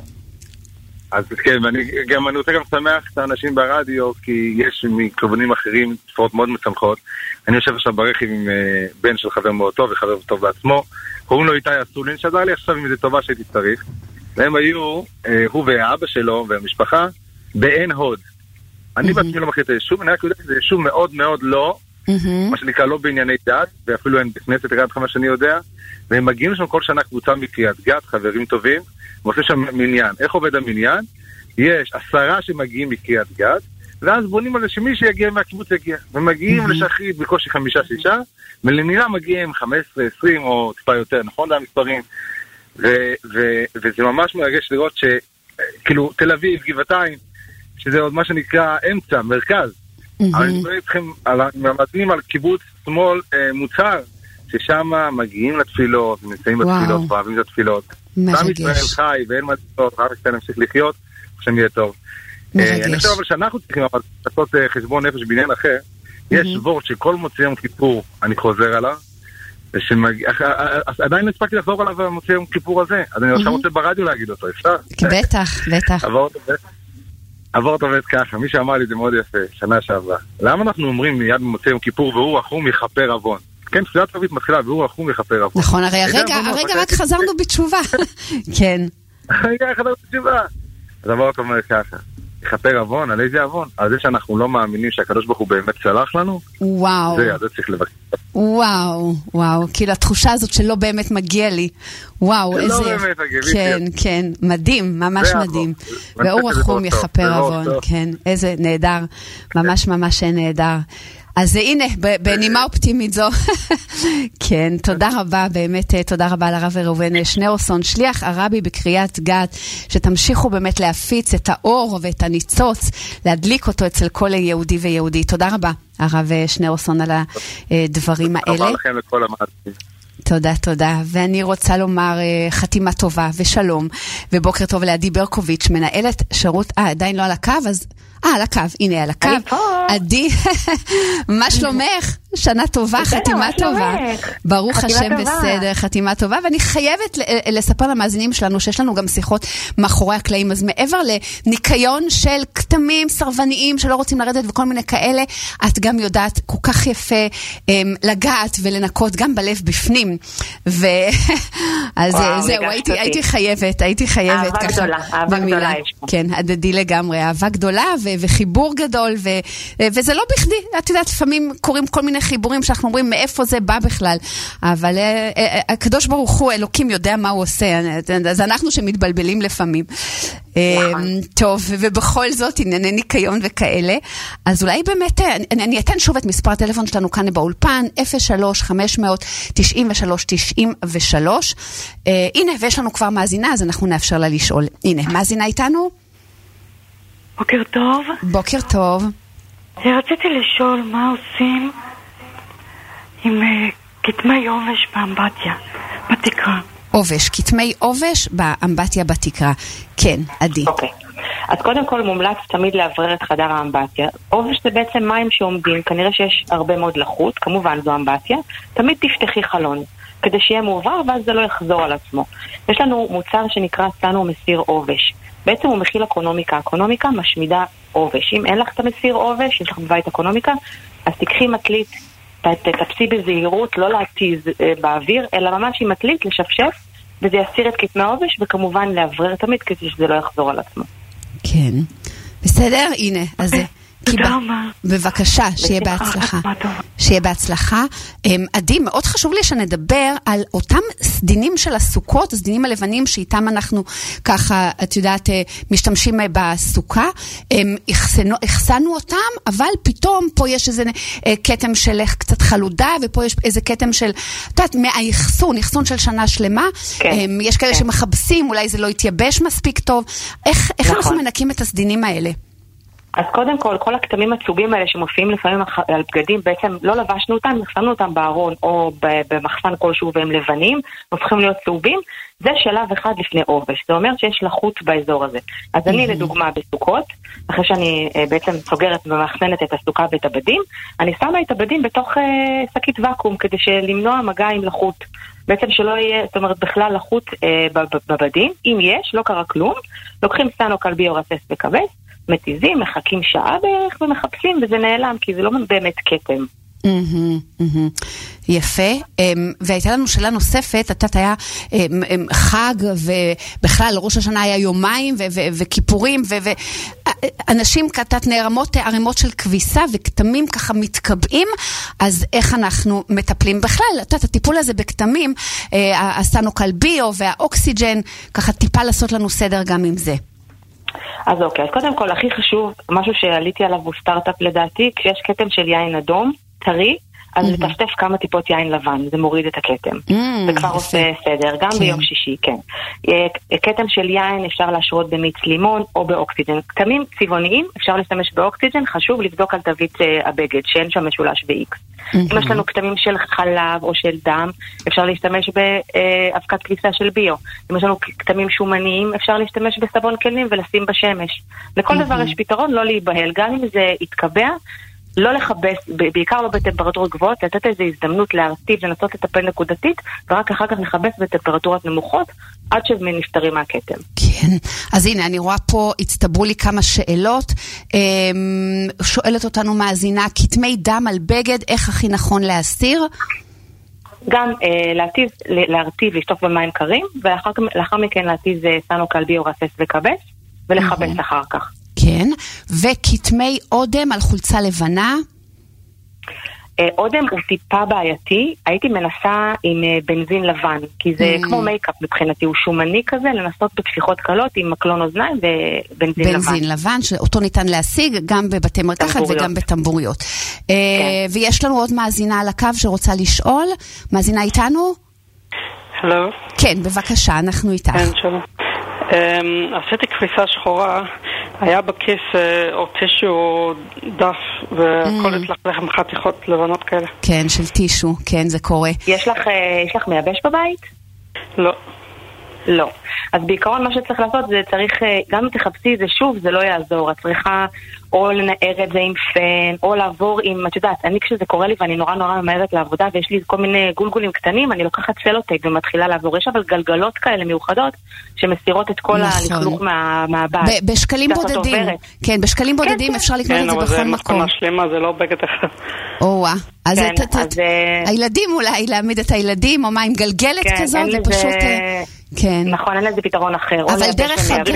אז כן, ואני רוצה גם שמח את האנשים ברדיו, כי יש מכיוונים אחרים תופעות מאוד משמחות. אני יושב עכשיו ברכב עם בן של חבר מאוד טוב, וחבר טוב בעצמו, קוראים לו איתי אסולין, שעזר לי עכשיו עם איזה טובה שהייתי צריך, והם היו, הוא והאבא שלו והמשפחה, בעין הוד. אני בעצמי לא מכיר את היישוב, אני רק יודע שזה יישוב מאוד מאוד לא, מה שנקרא לא בענייני דת, ואפילו אין בכנסת אחד כמה שאני יודע, והם מגיעים לשם כל שנה קבוצה מקריית גת, חברים טובים, ועושה שם מניין. איך עובד המניין? יש 10 שמגיעים מקריית גת, ואז בונים על זה שמי שיגיע מהקיבוץ יגיע, ומגיעים לשחרית בקושי 5-6, ולמילה מגיעים 15, 20 או טיפה יותר, נכון? זה המספרים. וזה ממש מרגש לראות שכאילו תל אביב, גבעתיים, שזה עוד מה שנקרא אמצע, מרכז. אבל אני מדבר איתכם, מעמדים על קיבוץ שמאל מוצר, ששם מגיעים לתפילות, נמצאים בתפילות, אוהבים את התפילות. עם ישראל חי, ואין מה לעשות, רק כדי להמשיך לחיות, שאני יהיה טוב. אני חושב אבל שאנחנו צריכים לעשות חשבון נפש בעניין אחר. יש וורט שכל מוצאי יום כיפור אני חוזר עליו, עדיין הספקתי לחזור עליו במוצאי יום כיפור הזה, אז אני עכשיו רוצה ברדיו להגיד אותו, אפשר? בטח, בטח. עבור אותו ואת ככה, מי שאמר לי זה מאוד יפה, שנה שעברה. למה אנחנו אומרים מיד במוצאי יום כיפור, והוא רחום יכפר עוון? כן, תפילת ערבית מתחילה, והוא רחום יכפר עוון. נכון, הרגע רק חזרנו בתשובה. כן. הרגע חזרנו בתשובה. אז עבור אותו אומר ככה, יכפר עוון, על איזה עוון? על זה שאנחנו לא מאמינים שהקדוש ברוך הוא באמת סלח לנו? וואו. זה צריך לבקר. וואו, כאילו התחושה הזאת שלא באמת מגיע לי. וואו, איזה... לא באמת מגיע לי. כן, כן, מדהים, ממש מדהים. והוא רחום יכפר עוון, כן, איזה נהדר, ממש ממש נהדר. אז הנה, בנימה אופטימית זו, כן, תודה רבה, באמת, תודה רבה לרב ראובן שניאורסון, שליח הרבי בקריית גת, שתמשיכו באמת להפיץ את האור ואת הניצוץ, להדליק אותו אצל כל יהודי ויהודי. תודה רבה, הרב שניאורסון, על הדברים האלה. תודה לכם לכל המעטים. תודה. ואני רוצה לומר חתימה טובה ושלום, ובוקר טוב לעדי ברקוביץ', מנהלת שירות, עדיין לא על הקו, אז... על הקו, הנה על הקו. עדי, מה שלומך? שנה טובה, חתימה טובה. ברוך השם בסדר, חתימה טובה, ואני חייבת לספר למאזינים שלנו שיש לנו גם שיחות מאחורי הקלעים, אז מעבר לניקיון של כתמים סרבניים שלא רוצים לרדת וכל מיני כאלה, את גם יודעת כל כך יפה לגעת ולנקות גם בלב בפנים. אז זהו, הייתי חייבת. אהבה גדולה. כן, הדדי לגמרי, אהבה גדולה וחיבור גדול, וזה לא בכדי, את יודעת, לפעמים קוראים כל מיני חיבורים שאנחנו אומרים מאיפה זה בא בכלל, אבל הקדוש ברוך הוא, אלוקים יודע מה הוא עושה, אז אנחנו שמתבלבלים לפעמים. טוב, ובכל זאת ענייני ניקיון וכאלה, אז אולי באמת, אני אתן שוב את מספר הטלפון שלנו כאן באולפן, 03-500-93-93. הנה, ויש לנו כבר מאזינה, אז אנחנו נאפשר לה לשאול. הנה, מאזינה איתנו? בוקר טוב. בוקר טוב. רציתי לשאול מה עושים עם כתמי עובש באמבטיה, בתקרה. עובש, כתמי עובש באמבטיה בתקרה. כן, עדי. אוקיי. אז קודם כל מומלץ תמיד להברר את חדר האמבטיה. עובש זה בעצם מים שעומדים, כנראה שיש הרבה מאוד לחות, כמובן זו אמבטיה. תמיד תפתחי חלון, כדי שיהיה מעובר ואז זה לא יחזור על עצמו. יש לנו מוצר שנקרא סנו מסיר עובש. בעצם הוא מכיל אקונומיקה. אקונומיקה משמידה עובש. אם אין לך את המסיר עובש, יש לך בבית אקונומיקה, אז תקחי מטלית, תטפסי בזהירות, לא להתיז באוויר, אלא ממש עם מטלית לשפשף, וזה יסיר את כתמי העובש, וכמובן להברר תמיד כדי שזה לא יחזור על עצמו. כן. בסדר? הנה, אז בבקשה, שיהיה בהצלחה. שיהיה בהצלחה. עדי, מאוד חשוב לי שנדבר על אותם סדינים של הסוכות, הסדינים הלבנים שאיתם אנחנו ככה, את יודעת, משתמשים בסוכה. החסנו אותם, אבל פתאום פה יש איזה קטם של קצת חלודה, ופה יש איזה קטם של, את יודעת, מהאחסון, אחסון של שנה שלמה. יש כאלה שמחבסים, אולי זה לא יתייבש מספיק טוב. איך אנחנו מנקים את הסדינים האלה? אז קודם כל הכתמים הצהובים האלה שמופיעים לפעמים על בגדים, בעצם לא לבשנו אותם, נחסמנו אותם בארון או במחסן כלשהו והם לבנים, הופכים להיות צהובים, זה שלב אחד לפני עובש, זה אומר שיש לחות באזור הזה. אז אני לדוגמה בסוכות, אחרי שאני בעצם סוגרת ומאחסנת את הסוכה ואת הבדים, אני שמה את הבדים בתוך שקית ואקום, כדי למנוע מגע עם לחות. בעצם שלא יהיה, זאת אומרת, בכלל לחות בבדים, אם יש, לא קרה כלום, לוקחים סנו כלבי או רסס וכבש, מתיזים, מחכים שעה בערך ומחפשים, וזה נעלם, כי זה לא באמת קטם. יפה. והייתה לנו שאלה נוספת, אתה היה חג, ובכלל ראש השנה היה יומיים, וכיפורים, ואנשים כתת נערמות ערימות של כביסה, וכתמים ככה מתקבעים, אז איך אנחנו מטפלים בכלל? את הטיפול הזה בכתמים, הסנו כלביו והאוקסיג'ן, ככה טיפה לעשות לנו סדר גם עם זה. אז אוקיי, אז קודם כל, הכי חשוב, משהו שעליתי עליו הוא סטארט-אפ לדעתי, כשיש קטם של יין אדום, טרי, אז לטפטף כמה טיפות יין לבן, זה מוריד את הקטם. זה כבר עושה סדר, גם ביום שישי, כן. קטם של יין אפשר להשרות במיץ לימון או באוקסיג'ן. כתמים צבעוניים אפשר להשתמש באוקסיג'ן, חשוב לבדוק על תווית הבגד, שאין שם משולש ב-X. אם יש לנו כתמים של חלב או של דם, אפשר להשתמש באבקת כביסה של ביו. אם יש לנו כתמים שומניים, אפשר להשתמש בסבון כלים ולשים בשמש. לכל דבר יש פתרון, לא להיבהל. גם אם זה יתקבע, לא לחבס, בעיקר לא בטמפרטורות גבוהות, לתת איזו הזדמנות להרטיב, לנסות לטפל נקודתית, ורק אחר כך לחבס בטמפרטורות נמוכות, עד שנפטרים מהקטם. כן, אז הנה, אני רואה פה, הצטברו לי כמה שאלות, שואלת אותנו מאזינה, כתמי דם על בגד, איך הכי נכון להסיר? גם להרטיב, לשטוף במים קרים, ולאחר מכן להטיז סנו כלבי או רסס וכבש, ולחבס אחר כך. כן, וכתמי אודם על חולצה לבנה? אודם הוא טיפה בעייתי, הייתי מנסה עם בנזין לבן, כי זה כמו מייקאפ מבחינתי, הוא שומני כזה, לנסות בפשיחות קלות עם מקלון אוזניים ובנזין לבן. בנזין לבן, שאותו ניתן להשיג גם בבתי מרקחת וגם בטמבוריות. ויש לנו עוד מאזינה על הקו שרוצה לשאול, מאזינה איתנו? הלו? כן, בבקשה, אנחנו איתך. כן, שלום. עשיתי כביסה שחורה, היה בכיס או טישו או דף, וכל התלך עם חתיכות לבנות כאלה. כן, של טישו, כן, זה קורה. יש לך מייבש בבית? לא. לא. אז בעיקרון מה שצריך לעשות זה צריך, גם אם תחפשי את זה שוב, זה לא יעזור. את צריכה או לנער את זה עם פן, או לעבור עם, את יודעת, אני כשזה קורה לי ואני נורא ממהרת לעבודה, ויש לי כל מיני גולגולים קטנים, אני לוקחת סלוטייפ ומתחילה לעבור. יש אבל גלגלות כאלה מיוחדות, שמסירות את כל הלכלוך מהבית. בשקלים בודדים. כן, בשקלים בודדים אפשר לקנות את זה בכל מקום. כן, אבל זה משלימה, זה לא בגד אחד. או-אה. אז הילדים אולי, להעמיד את הילדים, או מה, עם גלגלת כזאת, זה פשוט... נכון, אין לזה פתרון אחר. אבל דרך אגב...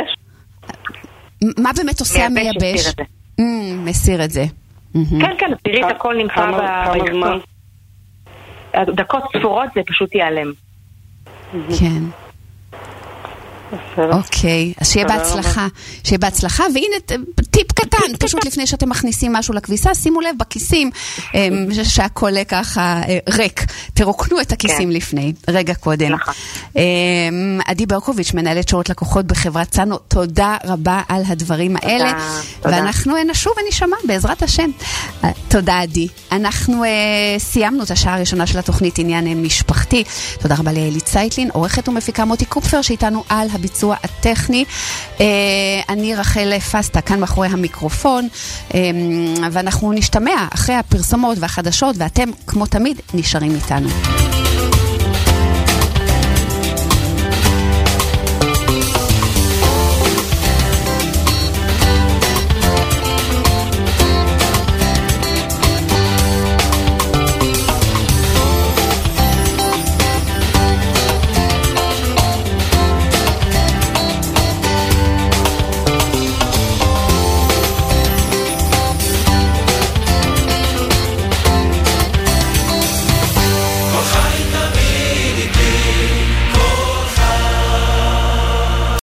מה באמת עושה המייבש? מסיר את זה. כן, תראי את הכל נמצא זמן? דקות ספורות זה פשוט ייעלם. כן. אוקיי, אז שיהיה בהצלחה, והנה טיפ קטן, פשוט לפני שאתם מכניסים משהו לכביסה, שימו לב בכיסים שהכל ככה ריק, תרוקנו את הכיסים לפני, רגע קודם. עדי ברקוביץ', מנהלת שירות לקוחות בחברת צאנו, תודה רבה על הדברים האלה, ואנחנו נשוב ונשמע בעזרת השם. תודה עדי. אנחנו סיימנו את השעה הראשונה של התוכנית עניין משפחתי. תודה רבה לאלי צייטלין, עורכת ומפיקה מוטי קופפר שאיתנו על הביצוע הטכני. אני רחל פסטה כאן מאחורי המיקרופון, ואנחנו נשתמע אחרי הפרסומות והחדשות, ואתם כמו תמיד נשארים איתנו.